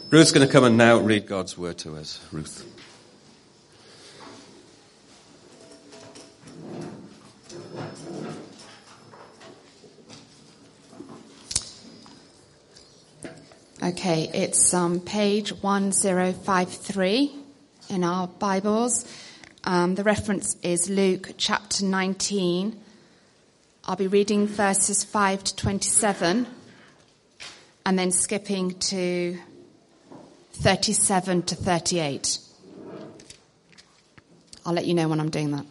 Ruth's going to come and now read God's word to us. Ruth. Okay, it's page 1053 in our Bibles. The reference is Luke chapter 19. I'll be reading verses 5 to 27 and then skipping to 37 to 38. I'll let you know when I'm doing that.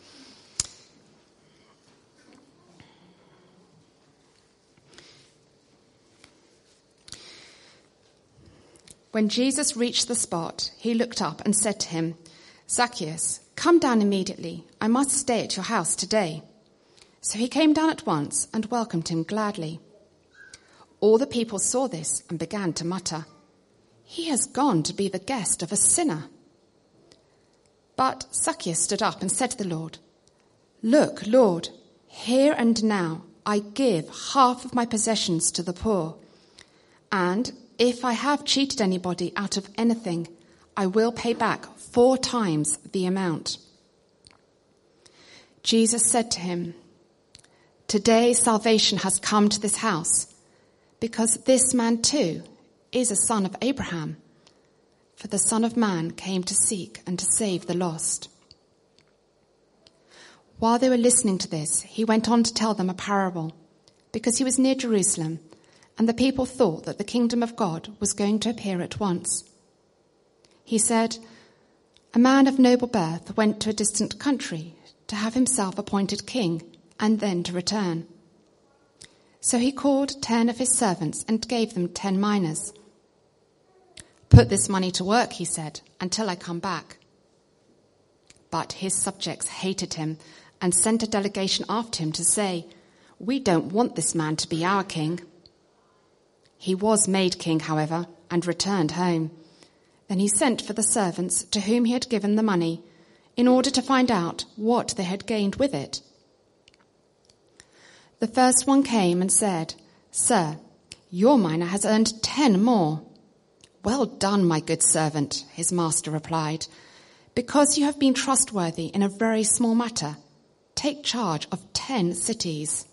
When Jesus reached the spot, he looked up and said to him, "Zacchaeus, come down immediately. I must stay at your house today." So he came down at once and welcomed him gladly. All the people saw this and began to mutter, "He has gone to be the guest of a sinner." But Zacchaeus stood up and said to the Lord, "Look, Lord, here and now I give half of my possessions to the poor, and if I have cheated anybody out of anything, I will pay back 4 times the amount." Jesus said to him, "Today salvation has come to this house, because this man too is a son of Abraham. For the Son of Man came to seek and to save the lost." While they were listening to this, he went on to tell them a parable, because he was near Jerusalem, and the people thought that the kingdom of God was going to appear at once. He said, "A man of noble birth went to a distant country to have himself appointed king and then to return. So he called 10 of his servants and gave them 10 minas. 'Put this money to work,' he said, 'until I come back.' But his subjects hated him and sent a delegation after him to say, 'We don't want this man to be our king.' He was made king, however, and returned home. Then he sent for the servants to whom he had given the money, in order to find out what they had gained with it. The first one came and said, 'Sir, your mina has earned 10 more. "Well done, my good servant," his master replied. "Because you have been trustworthy in a very small matter, take charge of 10 cities."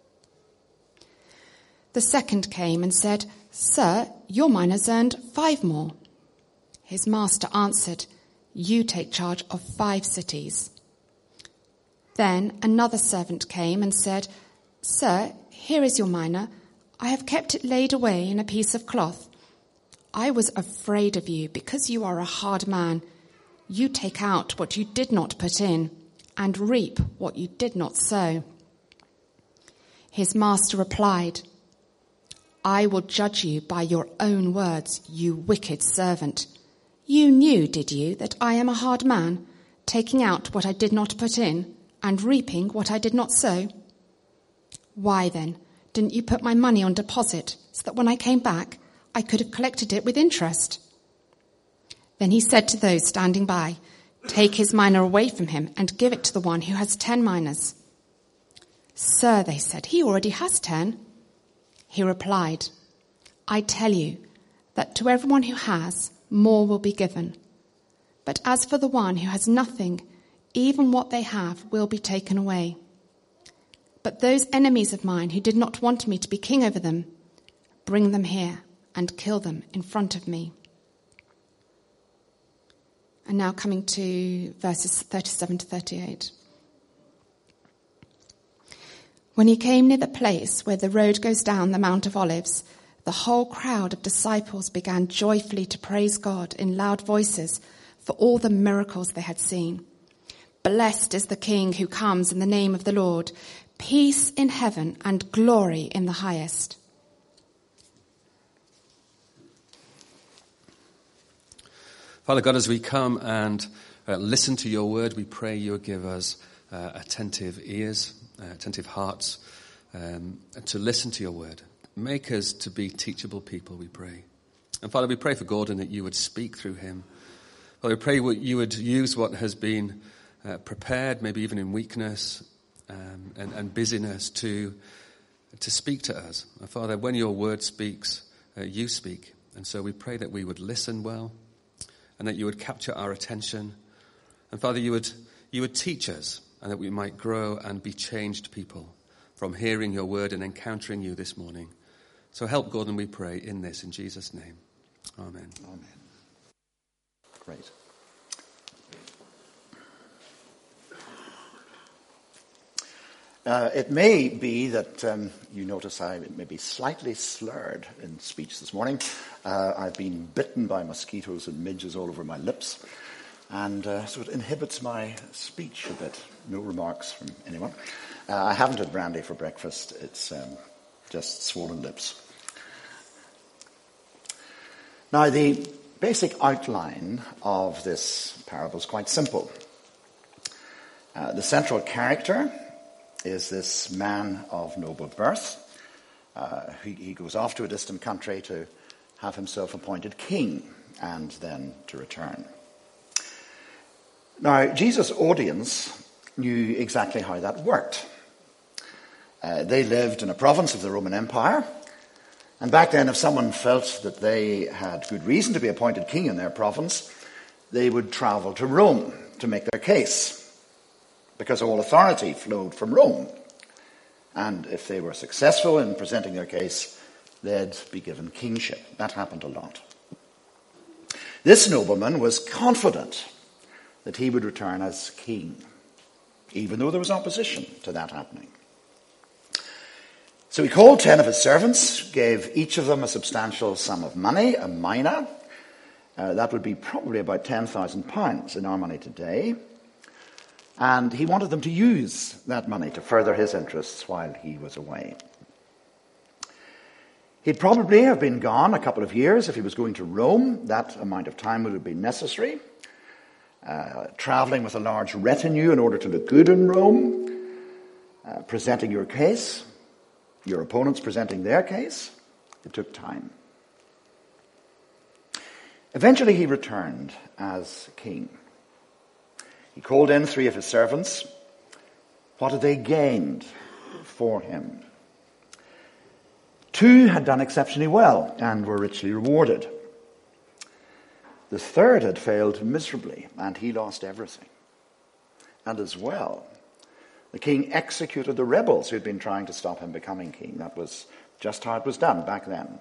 The second came and said, "Sir, your mina has earned 5 more. His master answered, "You take charge of 5 cities." Then another servant came and said, "Sir, here is your mina. I have kept it laid away in a piece of cloth. I was afraid of you because you are a hard man. You take out what you did not put in and reap what you did not sow." His master replied, "I will judge you by your own words, you wicked servant. You knew, did you, that I am a hard man, taking out what I did not put in and reaping what I did not sow? Why then didn't you put my money on deposit so that when I came back I could have collected it with interest?" Then he said to those standing by, "Take his mina away from him and give it to the one who has 10 minas." "Sir," they said, "he already has 10. He replied, "I tell you that to everyone who has, more will be given. But as for the one who has nothing, even what they have will be taken away. But those enemies of mine who did not want me to be king over them, bring them here and kill them in front of me." And now coming to verses 37 to 38. When he came near the place where the road goes down the Mount of Olives, the whole crowd of disciples began joyfully to praise God in loud voices for all the miracles they had seen. "Blessed is the King who comes in the name of the Lord. Peace in heaven and glory in the highest." Father God, as we come and listen to your word, we pray you would give us attentive ears, attentive hearts, to listen to your word. Make us to be teachable people, we pray. And Father, we pray for Gordon that you would speak through him. Father, we pray you would use what has been prepared, maybe even in weakness and busyness, to speak to us. And Father, when your word speaks, you speak. And so we pray that we would listen well and that you would capture our attention. And Father, you would teach us and that we might grow and be changed people from hearing your word and encountering you this morning. So help, Gordon, we pray in this, in Jesus' name. Amen. Amen. Great. It may be that you notice I may be slightly slurred in speech this morning. I've been bitten by mosquitoes and midges all over my lips, and so it inhibits my speech a bit. No remarks from anyone. I haven't had brandy for breakfast. It's just swollen lips. Now, the basic outline of this parable is quite simple. The central character is this man of noble birth. He goes off to a distant country to have himself appointed king and then to return. Now, Jesus' audience knew exactly how that worked. They lived in a province of the Roman Empire, and back then if someone felt that they had good reason to be appointed king in their province, they would travel to Rome to make their case, because all authority flowed from Rome. And if they were successful in presenting their case, they'd be given kingship. That happened a lot. This nobleman was confident that he would return as king, even though there was opposition to that happening. So he called 10 of his servants, gave each of them a substantial sum of money, a mina. That would be probably about £10,000 in our money today. And he wanted them to use that money to further his interests while he was away. He'd probably have been gone a couple of years if he was going to Rome. That amount of time would have been necessary. Traveling with a large retinue in order to look good in Rome. Presenting your case. Your opponents presenting their case. It took time. Eventually he returned as king. He called in 3 of his servants. What had they gained for him? 2 had done exceptionally well and were richly rewarded. The 3rd had failed miserably, and he lost everything. And as well, the king executed the rebels who had been trying to stop him becoming king. That was just how it was done back then.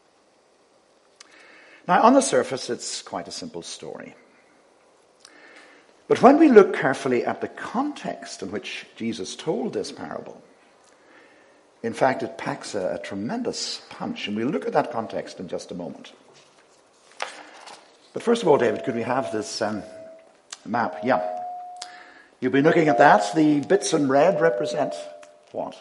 Now, on the surface, it's quite a simple story. But when we look carefully at the context in which Jesus told this parable, in fact, it packs a tremendous punch. And we'll look at that context in just a moment. But first of all, David, could we have this map? Yeah. You'll be looking at that. The bits in red represent what?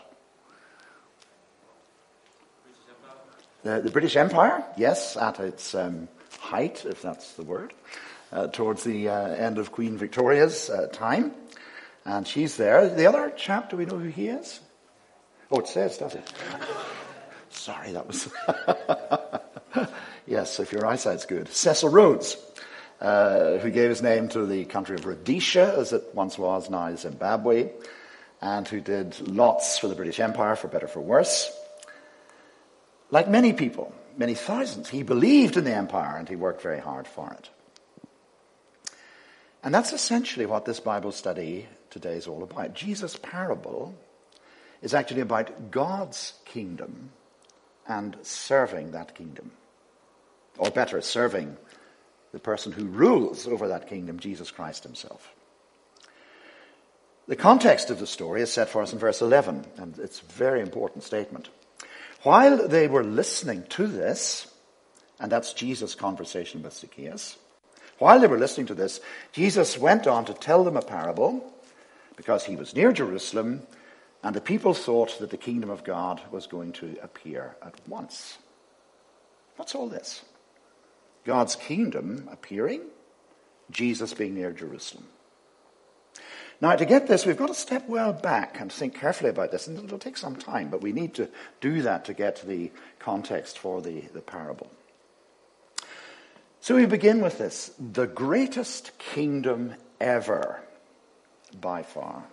The British Empire, yes, at its height, if that's the word. Towards the end of Queen Victoria's time. And she's there. The other chap, do we know who he is? Oh, it says, does it? Sorry, that was... Yes, if your eyesight's good. Cecil Rhodes, who gave his name to the country of Rhodesia, as it once was, now Zimbabwe, and who did lots for the British Empire, for better, for worse. Like many people, many thousands, he believed in the empire and he worked very hard for it. And that's essentially what this Bible study today is all about. Jesus' parable is actually about God's kingdom and serving that kingdom. Or better, serving the person who rules over that kingdom, Jesus Christ himself. The context of the story is set for us in verse 11, and it's a very important statement. While they were listening to this, and that's Jesus' conversation with Zacchaeus, while they were listening to this, Jesus went on to tell them a parable because he was near Jerusalem and the people thought that the kingdom of God was going to appear at once. What's all this? God's kingdom appearing, Jesus being near Jerusalem. Now, to get this, we've got to step well back and think carefully about this, and it'll take some time, but we need to do that to get the context for the parable. So we begin with this, the greatest kingdom ever, by far.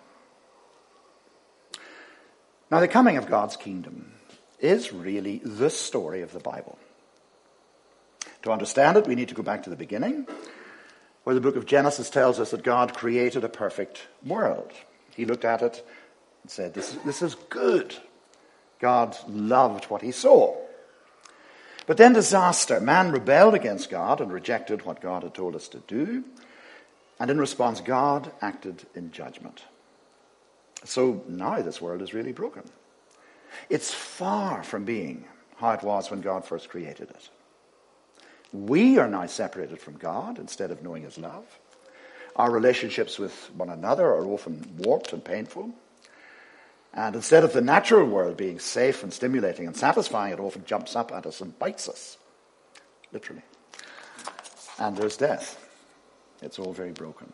Now, the coming of God's kingdom is really the story of the Bible. To understand it, we need to go back to the beginning, where the book of Genesis tells us that God created a perfect world. He looked at it and said, this is good. God loved what he saw. But then disaster. Man rebelled against God and rejected what God had told us to do. And in response, God acted in judgment. So now this world is really broken. It's far from being how it was when God first created it. We are now separated from God instead of knowing his love. Our relationships with one another are often warped and painful. And instead of the natural world being safe and stimulating and satisfying, it often jumps up at us and bites us. Literally. And there's death. It's all very broken.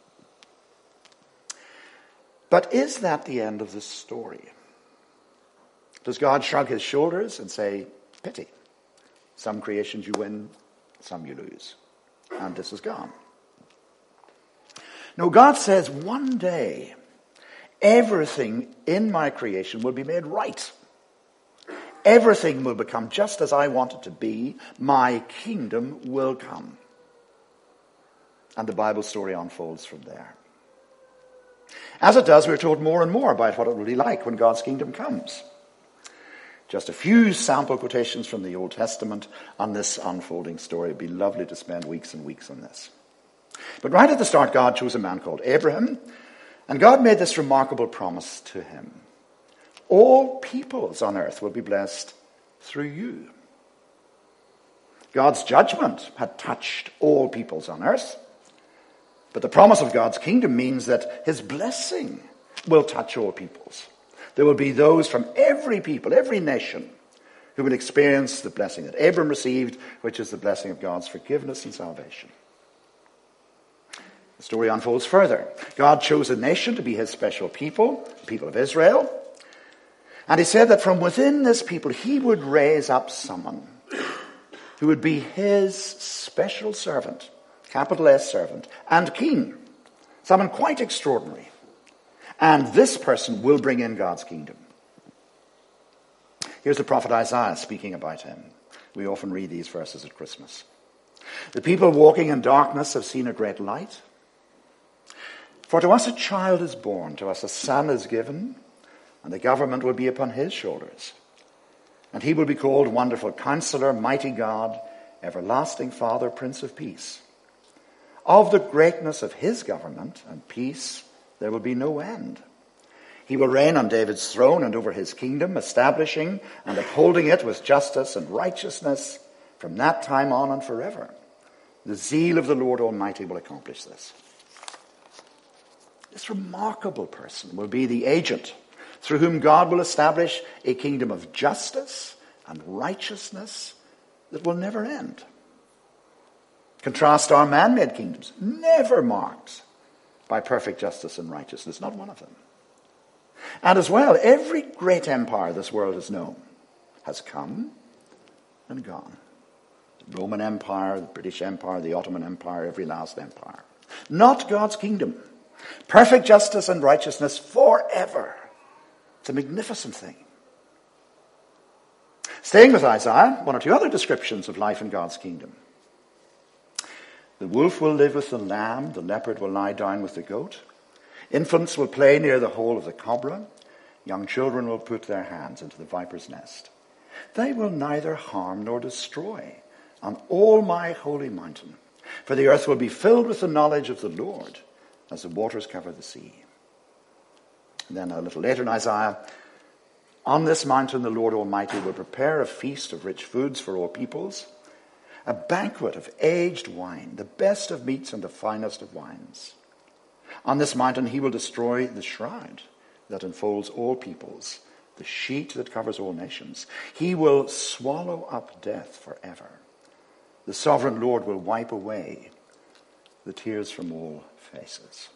But is that the end of the story? Does God shrug his shoulders and say, pity? Some creations you win, some you lose. And this is gone. No, God says one day everything in my creation will be made right. Everything will become just as I want it to be. My kingdom will come. And the Bible story unfolds from there. As it does, we're told more and more about what it will be like when God's kingdom comes. Just a few sample quotations from the Old Testament on this unfolding story. It'd be lovely to spend weeks and weeks on this. But right at the start, God chose a man called Abraham, and God made this remarkable promise to him. All peoples on earth will be blessed through you. God's judgment had touched all peoples on earth, but the promise of God's kingdom means that his blessing will touch all peoples. There will be those from every people, every nation, who will experience the blessing that Abram received, which is the blessing of God's forgiveness and salvation. The story unfolds further. God chose a nation to be his special people, the people of Israel. And he said that from within this people, he would raise up someone who would be his special servant, capital S servant, and king. Someone quite extraordinary. And this person will bring in God's kingdom. Here's the prophet Isaiah speaking about him. We often read these verses at Christmas. The people walking in darkness have seen a great light. For to us a child is born, to us a son is given, and the government will be upon his shoulders. And he will be called Wonderful Counselor, Mighty God, Everlasting Father, Prince of Peace. Of the greatness of his government and peace there will be no end. He will reign on David's throne and over his kingdom, establishing and upholding it with justice and righteousness from that time on and forever. The zeal of the Lord Almighty will accomplish this. This remarkable person will be the agent through whom God will establish a kingdom of justice and righteousness that will never end. Contrast our man-made kingdoms, never marked by perfect justice and righteousness, not one of them. And as well, every great empire this world has known has come and gone. The Roman Empire, the British Empire, the Ottoman Empire, every last empire. Not God's kingdom. Perfect justice and righteousness forever. It's a magnificent thing. Staying with Isaiah, one or two other descriptions of life in God's kingdom. The wolf will live with the lamb, the leopard will lie down with the goat. Infants will play near the hole of the cobra. Young children will put their hands into the viper's nest. They will neither harm nor destroy on all my holy mountain, for the earth will be filled with the knowledge of the Lord as the waters cover the sea. And then a little later in Isaiah, on this mountain the Lord Almighty will prepare a feast of rich foods for all peoples, a banquet of aged wine, the best of meats and the finest of wines. On this mountain he will destroy the shroud that enfolds all peoples, the sheet that covers all nations. He will swallow up death forever. The sovereign Lord will wipe away the tears from all faces.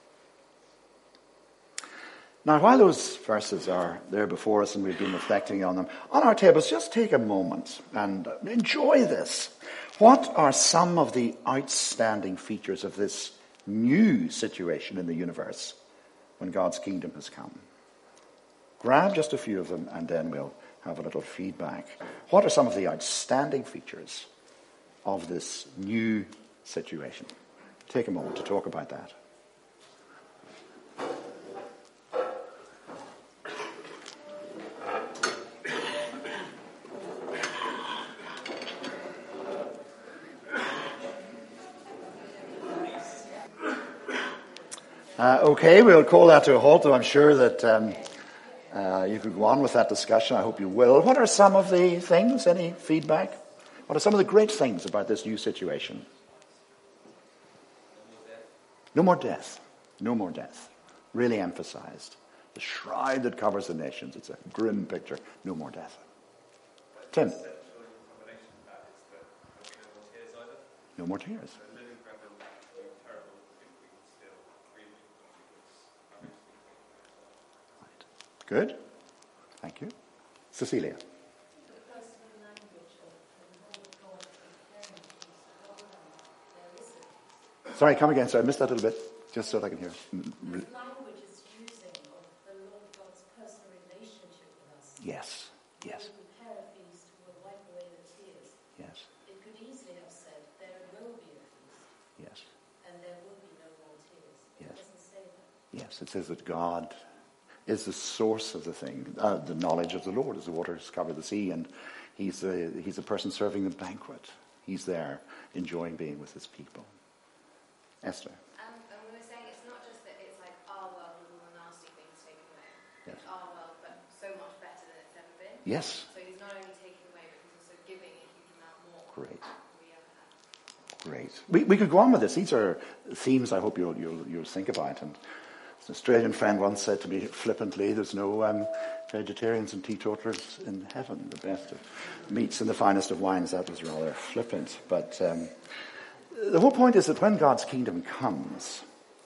Now, while those verses are there before us and we've been reflecting on them, on our tables, just take a moment and enjoy this. What are some of the outstanding features of this new situation in the universe when God's kingdom has come? Grab just a few of them and then we'll have a little feedback. What are some of the outstanding features of this new situation. Take a moment to talk about that. Okay, we'll call that to a halt, though I'm sure that you could go on with that discussion. I hope you will. What are some of the things? Any feedback? What are some of the great things about this new situation? No more death. No more death. Really emphasized. The shroud that covers the nations. It's a grim picture. No more death. Tim? No more tears. Good. Thank you. Cecilia. Sorry, come again. Sorry, I missed that a little bit. Just so that I can hear. Language is using of the Lord God's personal relationship with us. Yes. Yes. Prepare a feast will wipe away the tears. Yes. It could easily have said, there will be a feast. Yes. And there will be no more tears. Yes. It doesn't say that. Yes. It says that God is the source of the thing. The knowledge of the Lord as the waters cover the sea, and he's the person serving the banquet. He's there enjoying being with his people. Esther. And we were saying it's not just that it's like our world with all the nasty things taken away. Yes. It's our world, but so much better than it's ever been. Yes. So he's not only taking away, but he's also giving a huge amount more Great. than we ever had. Great. We could go on with this. These are themes I hope you'll think about. And an Australian friend once said to me flippantly, there's no vegetarians and teetotalers in heaven. The best of meats and the finest of wines. That was rather flippant. But the whole point is that when God's kingdom comes,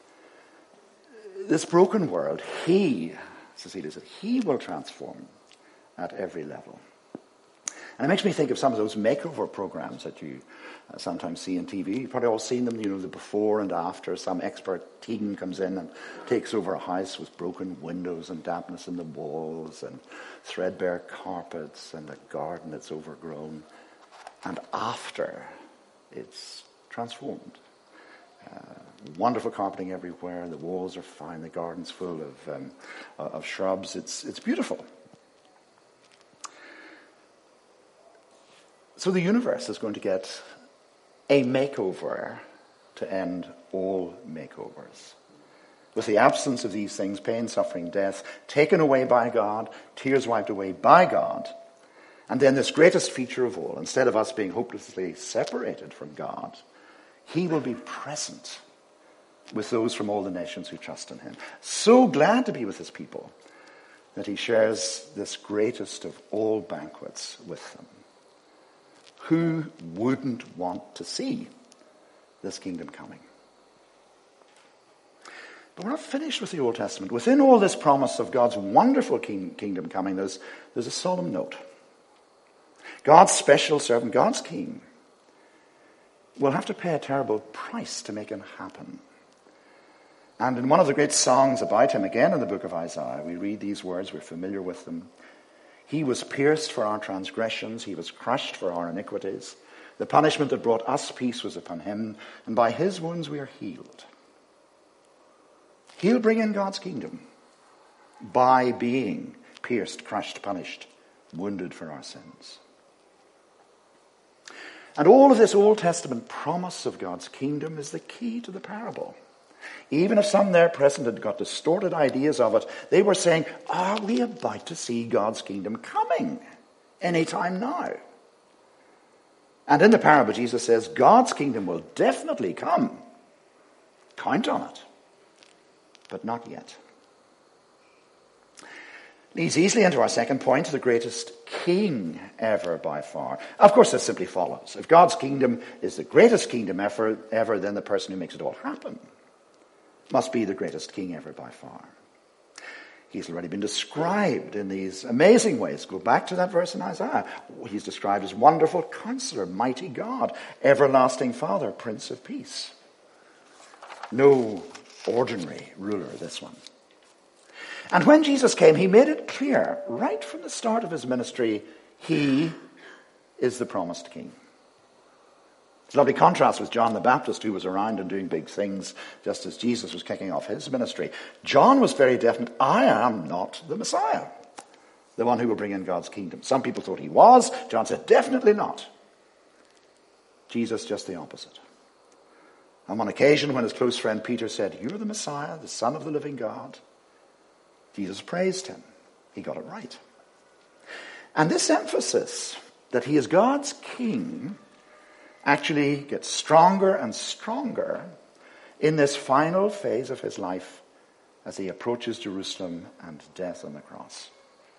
this broken world, Cecilia said, he will transform at every level. And it makes me think of some of those makeover programs that you sometimes see on TV. You've probably all seen them, the before and after. Some expert teen comes in and takes over a house with broken windows and dampness in the walls and threadbare carpets and a garden that's overgrown. And after, it's transformed. Wonderful carpeting everywhere. The walls are fine. The garden's full of shrubs. It's beautiful. So the universe is going to get a makeover to end all makeovers. With the absence of these things, pain, suffering, death, taken away by God, tears wiped away by God, and then this greatest feature of all, instead of us being hopelessly separated from God, he will be present with those from all the nations who trust in him. So glad to be with his people that he shares this greatest of all banquets with them. Who wouldn't want to see this kingdom coming? But we're not finished with the Old Testament. Within all this promise of God's wonderful kingdom coming, there's a solemn note. God's special servant, God's king, will have to pay a terrible price to make it happen. And in one of the great songs about him, again in the book of Isaiah, we read these words, we're familiar with them. He was pierced for our transgressions, he was crushed for our iniquities. The punishment that brought us peace was upon him, and by his wounds we are healed. He'll bring in God's kingdom by being pierced, crushed, punished, wounded for our sins. And all of this Old Testament promise of God's kingdom is the key to the parable. Even if some there present had got distorted ideas of it, they were saying, are we about to see God's kingdom coming any time now? And in the parable, Jesus says, God's kingdom will definitely come. Count on it. But not yet. Leads easily into our second point, the greatest king ever by far. Of course, this simply follows. If God's kingdom is the greatest kingdom ever, then the person who makes it all happen must be the greatest king ever by far. He's already been described in these amazing ways. Go back to that verse in Isaiah. He's described as wonderful counselor, mighty God, everlasting Father, Prince of Peace. No ordinary ruler, this one. And when Jesus came, he made it clear right from the start of his ministry, he is the promised king. It's a lovely contrast with John the Baptist, who was around and doing big things just as Jesus was kicking off his ministry. John was very definite, I am not the Messiah, the one who will bring in God's kingdom. Some people thought he was. John said, definitely not. Jesus, just the opposite. On one occasion, when his close friend Peter said, you're the Messiah, the Son of the living God, Jesus praised him. He got it right. And this emphasis that he is God's king actually gets stronger and stronger in this final phase of his life as he approaches Jerusalem and death on the cross.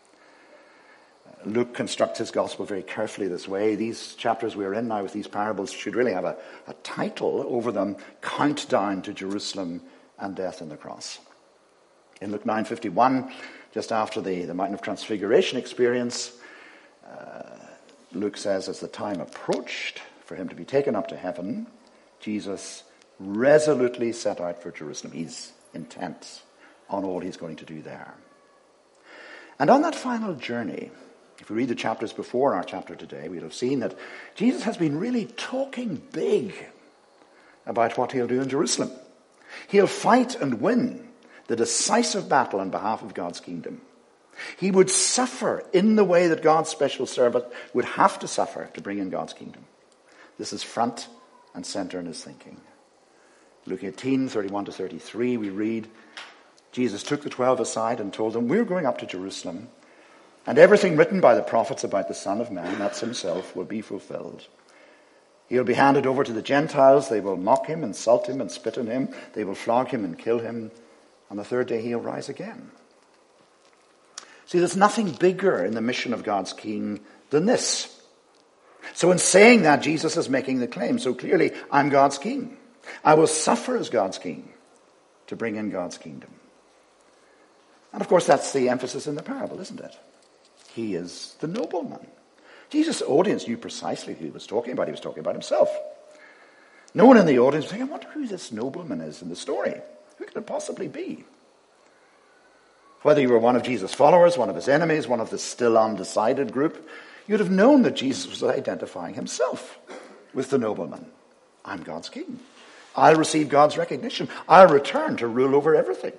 Luke constructs his gospel very carefully this way. These chapters we're in now with these parables should really have a title over them, Countdown to Jerusalem and Death on the Cross. In Luke 9:51, just after the Mountain of Transfiguration experience, Luke says, as the time approached for him to be taken up to heaven, Jesus resolutely set out for Jerusalem. He's intent on all he's going to do there. And on that final journey, if we read the chapters before our chapter today, we'll have seen that Jesus has been really talking big about what he'll do in Jerusalem. He'll fight and win the decisive battle on behalf of God's kingdom. He would suffer in the way that God's special servant would have to suffer to bring in God's kingdom. This is front and center in his thinking. Luke 18:31-33, we read, Jesus took the 12 aside and told them, we're going up to Jerusalem, and everything written by the prophets about the Son of Man, that's himself, will be fulfilled. He'll be handed over to the Gentiles. They will mock him, insult him, and spit on him. They will flog him and kill him. On the third day, he'll rise again. See, there's nothing bigger in the mission of God's King than this. So in saying that, Jesus is making the claim so clearly, I'm God's King. I will suffer as God's King to bring in God's kingdom. And of course, that's the emphasis in the parable, isn't it? He is the nobleman. Jesus' audience knew precisely who he was talking about. He was talking about himself. No one in the audience was thinking, I wonder who this nobleman is in the story. Who could it possibly be? Whether you were one of Jesus' followers, one of his enemies, one of the still undecided group, you'd have known that Jesus was identifying himself with the nobleman. I'm God's king. I'll receive God's recognition. I'll return to rule over everything.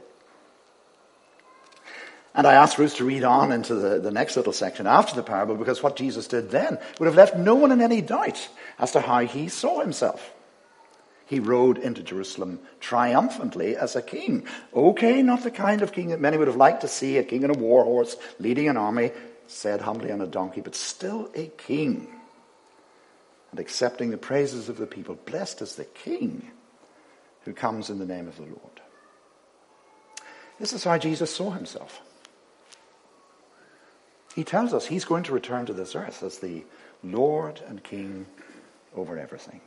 And I asked Ruth to read on into the next little section after the parable, because what Jesus did then would have left no one in any doubt as to how he saw himself. He rode into Jerusalem triumphantly as a king. Okay, not the kind of king that many would have liked to see, a king on a war horse, leading an army, said humbly on a donkey, but still a king. And accepting the praises of the people, blessed is the king who comes in the name of the Lord. This is how Jesus saw himself. He tells us he's going to return to this earth as the Lord and King over everything.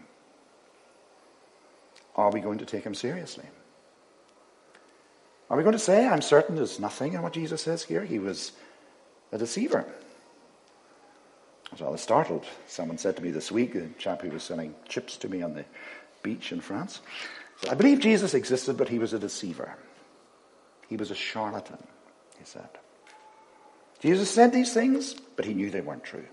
Are we going to take him seriously? Are we going to say, I'm certain there's nothing in what Jesus says here? He was a deceiver. I was rather startled. Someone said to me this week, a chap who was selling chips to me on the beach in France, said, I believe Jesus existed, but he was a deceiver. He was a charlatan, he said. Jesus said these things, but he knew they weren't true.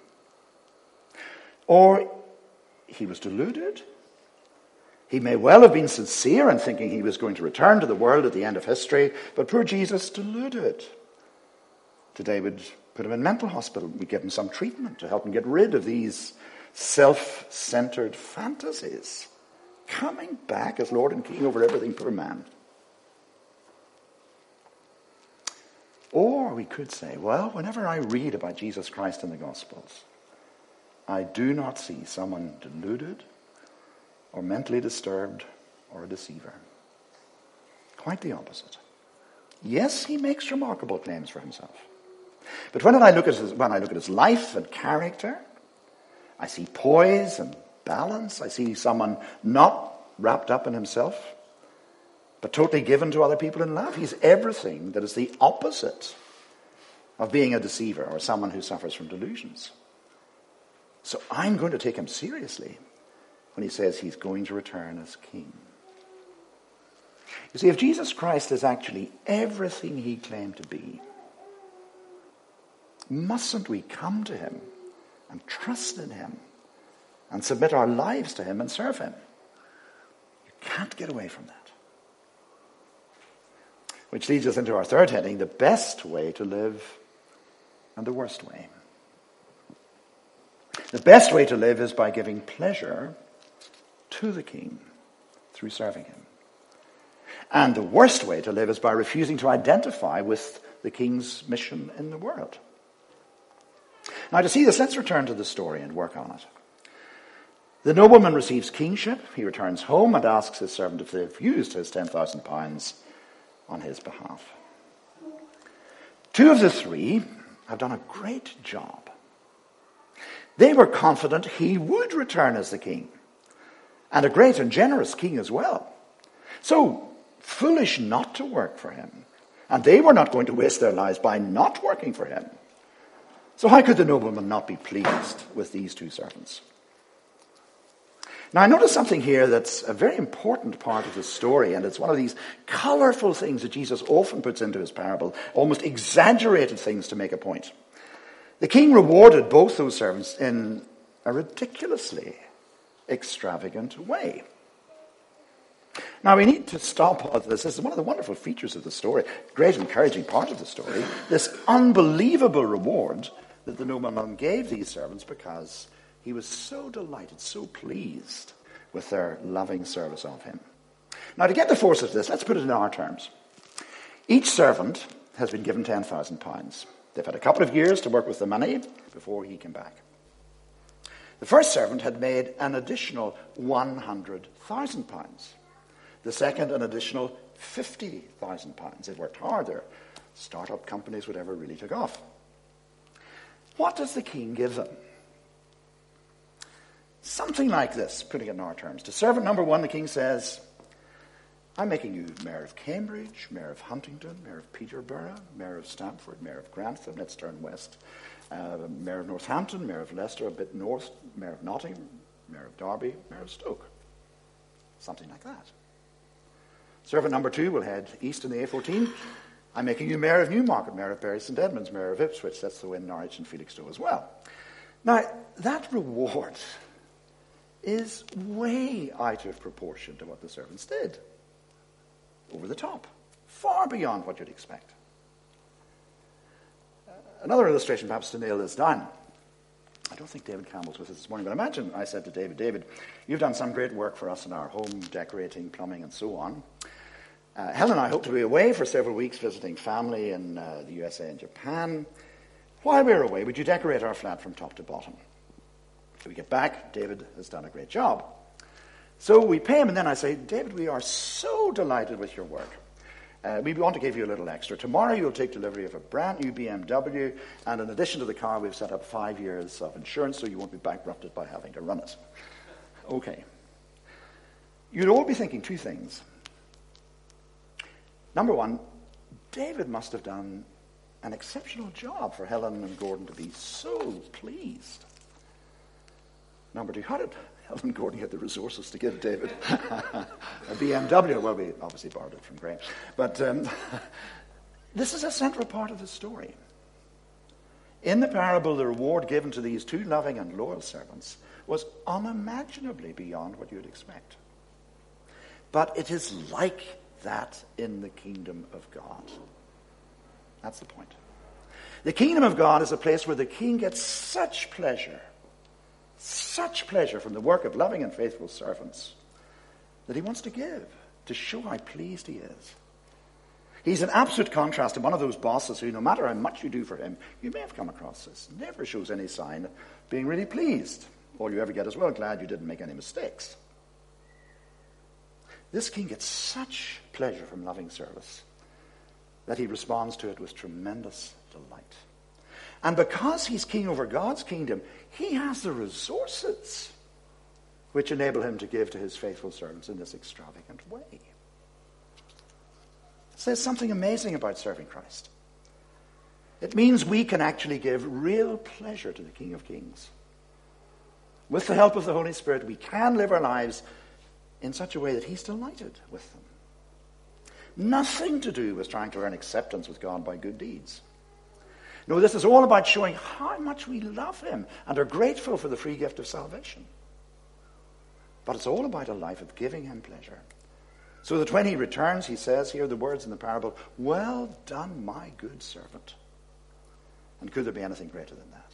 Or he was deluded. He may well have been sincere in thinking he was going to return to the world at the end of history, but poor Jesus deluded. Today we'd put him in mental hospital. We'd give him some treatment to help him get rid of these self-centered fantasies. Coming back as Lord and King over everything, poor man. Or we could say, well, whenever I read about Jesus Christ in the Gospels, I do not see someone deluded or mentally disturbed or a deceiver. Quite the opposite. Yes, he makes remarkable claims for himself. But when I look at his life and character, I see poise and balance. I see someone not wrapped up in himself, but totally given to other people in love. He's everything that is the opposite of being a deceiver or someone who suffers from delusions. So I'm going to take him seriously when he says he's going to return as king. You see, if Jesus Christ is actually everything he claimed to be, mustn't we come to him and trust in him and submit our lives to him and serve him. You can't get away from that. Which leads us into our third heading, the best way to live and the worst way. The best way to live is by giving pleasure to the king through serving him. And the worst way to live is by refusing to identify with the king's mission in the world. Now, to see this, let's return to the story and work on it. The nobleman receives kingship. He returns home and asks his servant if they've used his £10,000 on his behalf. 2 of the 3 have done a great job. They were confident he would return as the king, and a great and generous king as well. So foolish not to work for him, and they were not going to waste their lives by not working for him. So how could the nobleman not be pleased with these 2 servants? Now, I notice something here that's a very important part of the story, and it's one of these colorful things that Jesus often puts into his parable, almost exaggerated things to make a point. The king rewarded both those servants in a ridiculously extravagant way. Now, we need to stop at this. This is one of the wonderful features of the story, great encouraging part of the story, this unbelievable reward that the nobleman gave these servants because he was so delighted, so pleased with their loving service of him. Now, to get the force of this, let's put it in our terms. Each servant has been given £10,000. They've had a couple of years to work with the money before he came back. The first servant had made an additional £100,000. The second, an additional £50,000. They'd worked hard. Their startup companies, whatever, really took off. What does the king give them? Something like this, putting it in our terms. To servant number 1, the king says, I'm making you mayor of Cambridge, mayor of Huntingdon, mayor of Peterborough, mayor of Stamford, mayor of Grantham, let's turn west, mayor of Northampton, mayor of Leicester, a bit north, mayor of Nottingham, mayor of Derby, mayor of Stoke. Something like that. Servant number 2 will head east in the A14. I'm making you mayor of Newmarket, mayor of Bury St Edmunds, mayor of Ipswich. That's the way in Norwich and Felixstowe as well. Now, that reward is way out of proportion to what the servants did. Over the top. Far beyond what you'd expect. Another illustration, perhaps to nail this down. I don't think David Campbell's with us this morning, but imagine I said to David, you've done some great work for us in our home, decorating, plumbing, and so on. Helen and I hope to be away for several weeks visiting family in the USA and Japan. While we're away, would you decorate our flat from top to bottom? So we get back, David has done a great job. So we pay him, and then I say, David, we are so delighted with your work. We want to give you a little extra. Tomorrow you'll take delivery of a brand new BMW, and in addition to the car, we've set up 5 years of insurance, so you won't be bankrupted by having to run it. Okay. You'd all be thinking 2 things. Number 1, David must have done an exceptional job for Helen and Gordon to be so pleased. Number 2, how did Helen and Gordon get the resources to give David a BMW? Well, we obviously borrowed it from Graham. But this is a central part of the story. In the parable, the reward given to these 2 loving and loyal servants was unimaginably beyond what you'd expect. But it is like that in the kingdom of God. That's the point. The kingdom of God is a place where the king gets such pleasure from the work of loving and faithful servants that he wants to give, to show how pleased he is. He's an absolute contrast to one of those bosses who, no matter how much you do for him, you may have come across this, never shows any sign of being really pleased. All you ever get is, well, glad you didn't make any mistakes. This king gets such pleasure from loving service that he responds to it with tremendous delight. And because he's king over God's kingdom, he has the resources which enable him to give to his faithful servants in this extravagant way. So there's something amazing about serving Christ. It means we can actually give real pleasure to the King of Kings. With the help of the Holy Spirit, we can live our lives in such a way that he's delighted with them. Nothing to do with trying to earn acceptance with God by good deeds. No, this is all about showing how much we love him and are grateful for the free gift of salvation. but it's all about a life of giving him pleasure. So that when he returns, he says, hear the words in the parable, well done, my good servant. And could there be anything greater than that?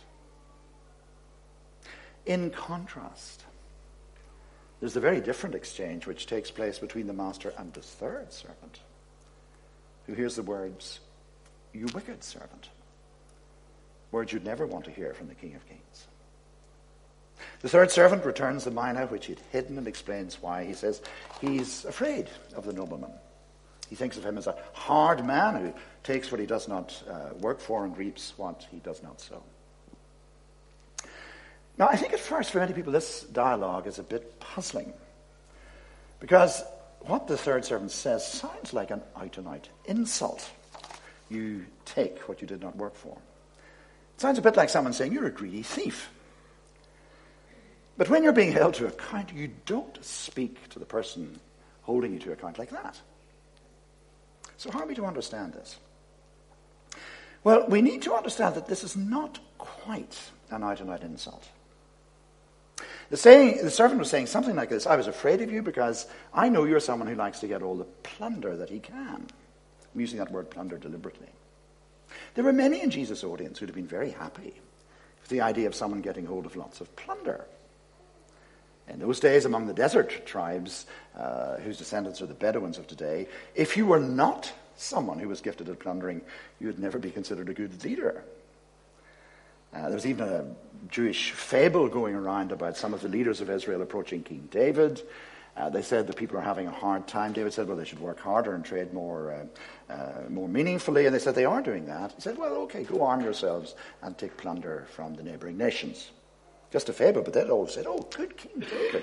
In contrast, there's a very different exchange which takes place between the master and the third servant, who hears the words, you wicked servant. Words you'd never want to hear from the King of Kings. The third servant returns the mina which he'd hidden and explains why. He says he's afraid of the nobleman. He thinks of him as a hard man who takes what he does not work for and reaps what he does not sow. Now, I think at first for many people this dialogue is a bit puzzling, because what the third servant says sounds like an out-and-out insult. You take what you did not work for. It sounds a bit like someone saying, you're a greedy thief. But when you're being held to account, you don't speak to the person holding you to account like that. So how are we to understand this? Well, we need to understand that this is not quite an out-and-out insult. The servant was saying something like this, I was afraid of you because I know you're someone who likes to get all the plunder that he can. I'm using that word plunder deliberately. There were many in Jesus' audience who'd have been very happy with the idea of someone getting hold of lots of plunder. In those days, among the desert tribes, whose descendants are the Bedouins of today, if you were not someone who was gifted at plundering, you would never be considered a good leader. There was even a Jewish fable going around about some of the leaders of Israel approaching King David. They said the people are having a hard time. David said, well, they should work harder and trade more meaningfully. And they said, they are doing that. He said, well, okay, go arm yourselves and take plunder from the neighboring nations. Just a fable, but they'd all said, oh, good King David.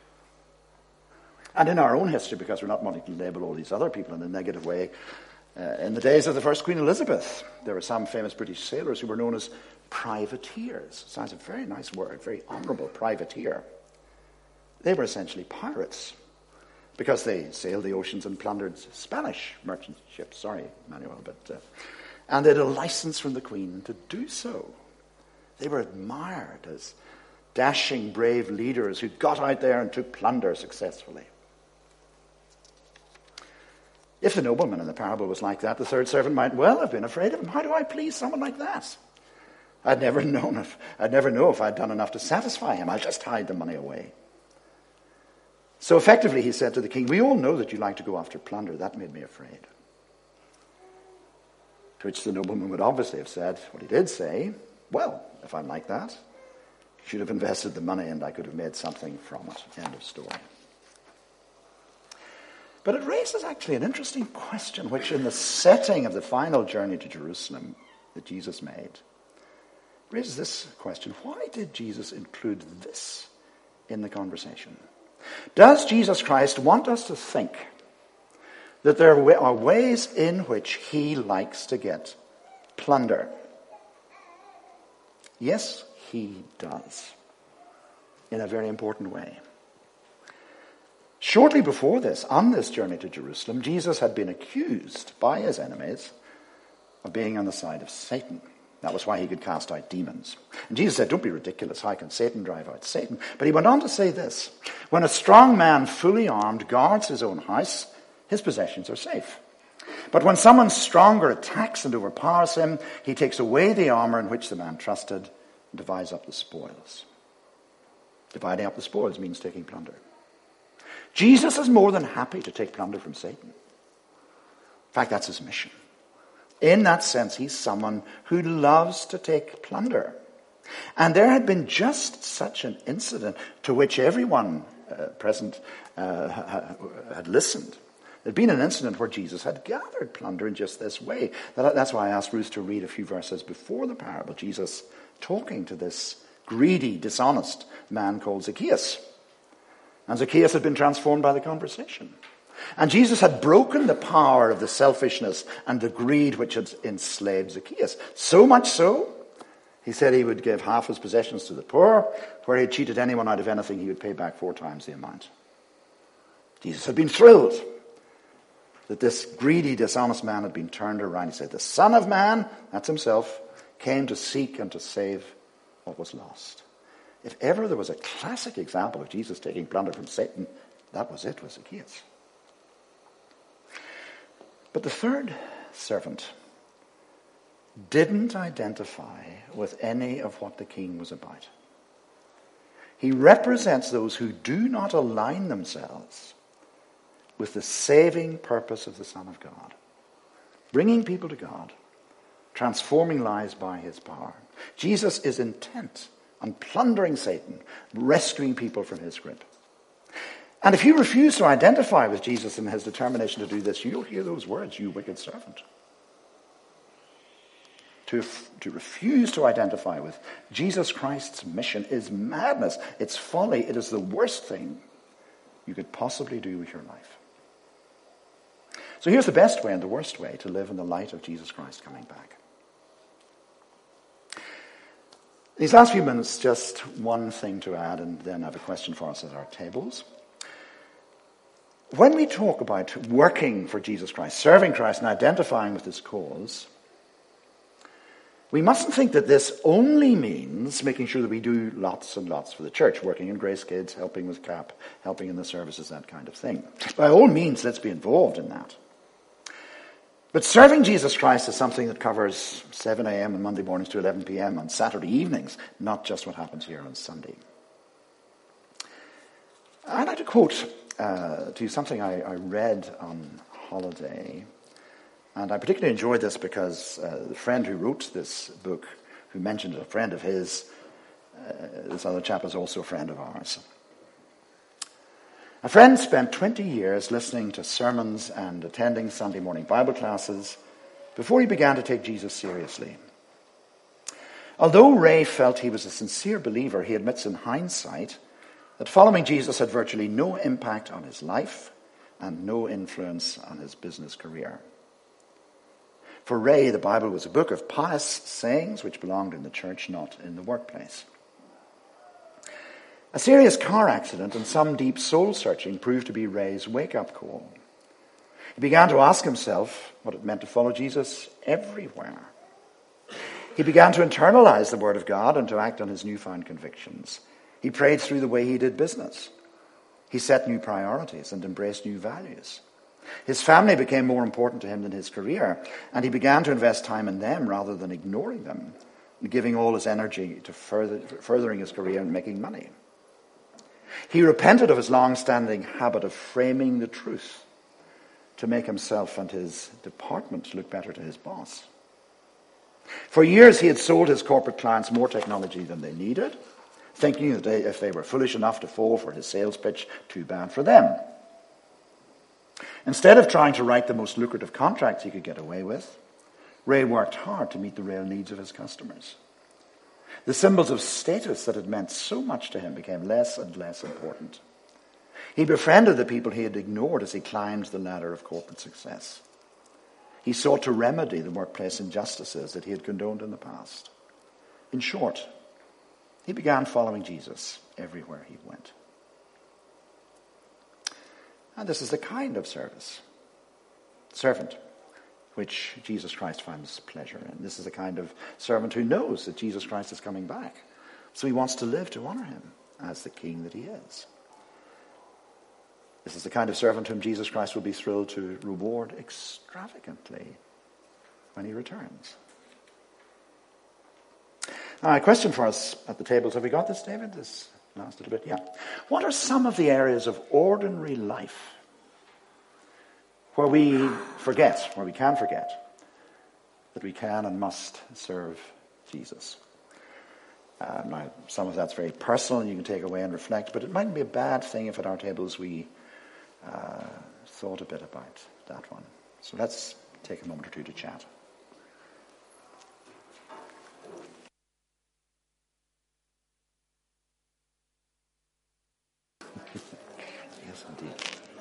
And in our own history, because we're not wanting to label all these other people in a negative way, in the days of the first Queen Elizabeth, there were some famous British sailors who were known as privateers. Sounds a very nice word, very honourable, privateer. They were essentially pirates because they sailed the oceans and plundered Spanish merchant ships. Sorry, Manuel, but and they had a license from the Queen to do so. They were admired as dashing, brave leaders who got out there and took plunder successfully. If the nobleman in the parable was like that, the third servant might well have been afraid of him. How do I please someone like that? I'd never know if I'd done enough to satisfy him. I'll just hide the money away. So effectively, he said to the king, we all know that you like to go after plunder. That made me afraid. To which the nobleman would obviously have said what he did say, well, if I'm like that, you should have invested the money and I could have made something from it. End of story. But it raises actually an interesting question, which in the setting of the final journey to Jerusalem that Jesus made, raises this question. Why did Jesus include this in the conversation? Does Jesus Christ want us to think that there are ways in which he likes to get plunder? Yes, he does, in a very important way. Shortly before this, on this journey to Jerusalem, Jesus had been accused by his enemies of being on the side of Satan. That was why he could cast out demons. And Jesus said, don't be ridiculous, how can Satan drive out Satan? But he went on to say this, when a strong man fully armed guards his own house, his possessions are safe. But when someone stronger attacks and overpowers him, he takes away the armor in which the man trusted and divides up the spoils. Dividing up the spoils means taking plunder. Jesus is more than happy to take plunder from Satan. In fact, that's his mission. In that sense, he's someone who loves to take plunder. And there had been just such an incident to which everyone present had listened. There'd been an incident where Jesus had gathered plunder in just this way. That's why I asked Ruth to read a few verses before the parable. Jesus talking to this greedy, dishonest man called Zacchaeus. And Zacchaeus had been transformed by the conversation. And Jesus had broken the power of the selfishness and the greed which had enslaved Zacchaeus. So much so, he said he would give half his possessions to the poor. Where he had cheated anyone out of anything, he would pay back 4 times the amount. Jesus had been thrilled that this greedy, dishonest man had been turned around. He said, the Son of Man, that's himself, came to seek and to save what was lost. If ever there was a classic example of Jesus taking plunder from Satan, that was it, was Zacchaeus. But the third servant didn't identify with any of what the king was about. He represents those who do not align themselves with the saving purpose of the Son of God, bringing people to God, transforming lives by his power. Jesus is intent on plundering Satan, rescuing people from his grip. And if you refuse to identify with Jesus and his determination to do this, you'll hear those words, "You wicked servant." To refuse to identify with Jesus Christ's mission is madness. It's folly. It is the worst thing you could possibly do with your life. So here's the best way and the worst way to live in the light of Jesus Christ coming back. These last few minutes, just one thing to add, and then I have a question for us at our tables. When we talk about working for Jesus Christ, serving Christ, and identifying with his cause, we mustn't think that this only means making sure that we do lots and lots for the church, working in Grace Kids, helping with CAP, helping in the services, that kind of thing. By all means, let's be involved in that. But serving Jesus Christ is something that covers 7 a.m. on Monday mornings to 11 p.m. on Saturday evenings, not just what happens here on Sunday. I'd like to quote to you something I read on holiday. And I particularly enjoyed this because the friend who wrote this book, who mentioned a friend of his, this other chap is also a friend of ours. A friend spent 20 years listening to sermons and attending Sunday morning Bible classes before he began to take Jesus seriously. Although Ray felt he was a sincere believer, he admits in hindsight that following Jesus had virtually no impact on his life and no influence on his business career. For Ray, the Bible was a book of pious sayings which belonged in the church, not in the workplace. A serious car accident and some deep soul-searching proved to be Ray's wake-up call. He began to ask himself what it meant to follow Jesus everywhere. He began to internalize the Word of God and to act on his newfound convictions. He prayed through the way he did business. He set new priorities and embraced new values. His family became more important to him than his career, and he began to invest time in them rather than ignoring them, and giving all his energy to furthering his career and making money. He repented of his long-standing habit of framing the truth to make himself and his department look better to his boss. For years, he had sold his corporate clients more technology than they needed, thinking that if they were foolish enough to fall for his sales pitch, too bad for them. Instead of trying to write the most lucrative contracts he could get away with, Ray worked hard to meet the real needs of his customers. The symbols of status that had meant so much to him became less and less important. He befriended the people he had ignored as he climbed the ladder of corporate success. He sought to remedy the workplace injustices that he had condoned in the past. In short, he began following Jesus everywhere he went. And this is the kind of servant, which Jesus Christ finds pleasure in. This is the kind of servant who knows that Jesus Christ is coming back. So he wants to live to honor him as the king that he is. This is the kind of servant whom Jesus Christ will be thrilled to reward extravagantly when he returns. Now, a question for us at the tables. Have we got this, David? This last little bit? Yeah. What are some of the areas of ordinary life where we can forget that we can and must serve Jesus? Now, some of that's very personal and you can take away and reflect, but it mightn't be a bad thing if at our tables we thought a bit about that one. So let's take a moment or two to chat. Yes, indeed.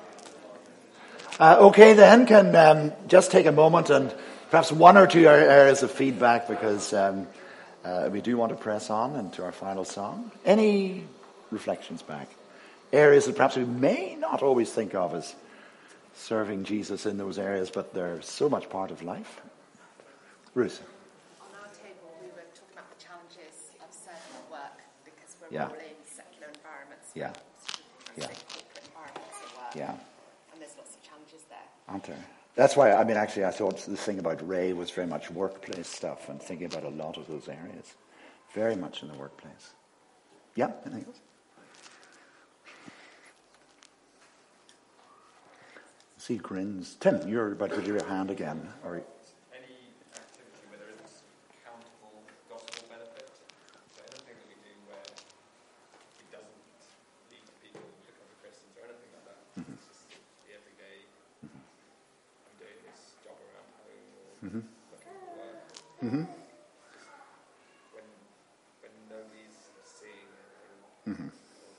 Okay, then, can just take a moment and perhaps one or two areas of feedback because we do want to press on into our final song. Any reflections back? Areas that perhaps we may not always think of as serving Jesus in those areas, but they're so much part of life. Ruth. On our table, we were talking about the challenges of serving at work because we're a Yeah. role in secular environments. Yeah. Yeah. Corporate environments at work. Yeah. And there's lots of challenges there. Aren't there? That's why, I mean, actually, I thought the thing about Ray was very much workplace stuff and thinking about a lot of those areas. Very much in the workplace. Yeah, anything else? See grins. Tim, you're about to put your hand again. Or Any activity where there is countable gospel benefit, so anything that we do where it doesn't lead to people becoming Christians or anything like that. It's just the everyday, I'm doing this job around home or looking for work. When nobody's seeing anything,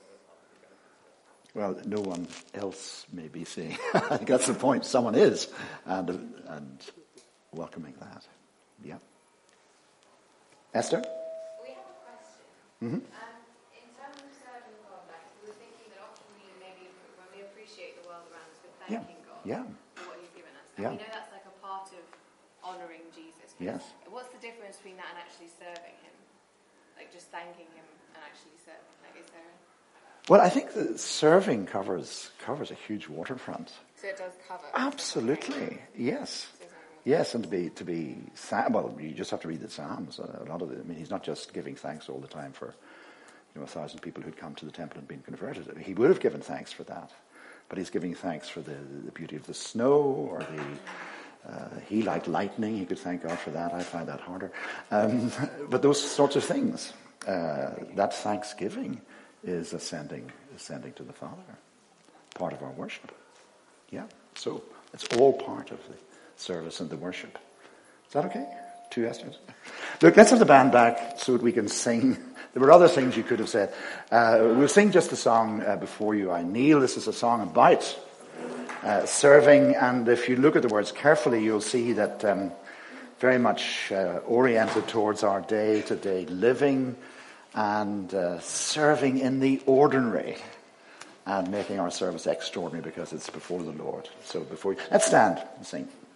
well, no one else may be seeing. I think that's the point. Someone is, and welcoming that. Yeah. Esther? We have a question. In terms of serving God, like we were thinking that often we maybe when we appreciate the world around us, we're thanking God Yeah. for what He's given us. Yeah. And we know that's like a part of honouring Jesus. Yes. What's the difference between that and actually serving Him? Like just thanking Him and actually serving. Like is there? Well, I think that serving covers a huge waterfront. So it does cover. Absolutely, yes. Yes, and to be well, you just have to read the Psalms. A lot of it. I mean, he's not just giving thanks all the time for 1,000 people who'd come to the temple and been converted. I mean, he would have given thanks for that, but he's giving thanks for the beauty of the snow or the. He liked lightning. He could thank God for that. I find that harder. But those sorts of things, that thanksgiving is ascending to the Father, part of our worship. Yeah, so it's all part of the service and the worship. Is that okay? 2 Esthers? Look, let's have the band back so that we can sing. There were other things you could have said. We'll sing just the song Before You I Kneel. This is a song about serving, and if you look at the words carefully, you'll see that very much oriented towards our day-to-day living and serving in the ordinary and making our service extraordinary because it's before the Lord. So let's stand and sing.